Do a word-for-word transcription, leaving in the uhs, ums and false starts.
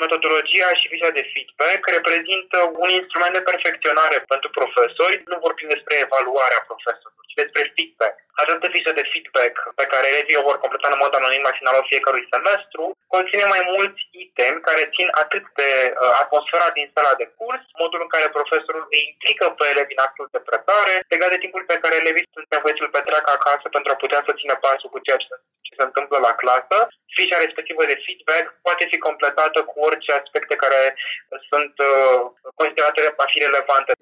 metodologia și fișa de feedback reprezintă un instrument de perfecționare pentru profesori. Nu vorbim despre evaluarea profesorilor, ci despre feedback. Această fișă de feedback pe care elevii o vor completa în mod anonim la finalul fiecărui semestru conține mai mulți itemi care țin atât de uh, atmosfera din sala de curs, modul în care profesorul îi implică pe elevi în actul de predare, legat de timpul pe care elevii sunt nevoiți să-l petreacă acasă pentru a putea să țină pasul cu ceea ce, ce se întâmplă la clasă. Fișa respectivă de feedback poate fi completată cu orice aspecte care sunt uh, considerate a fi relevante.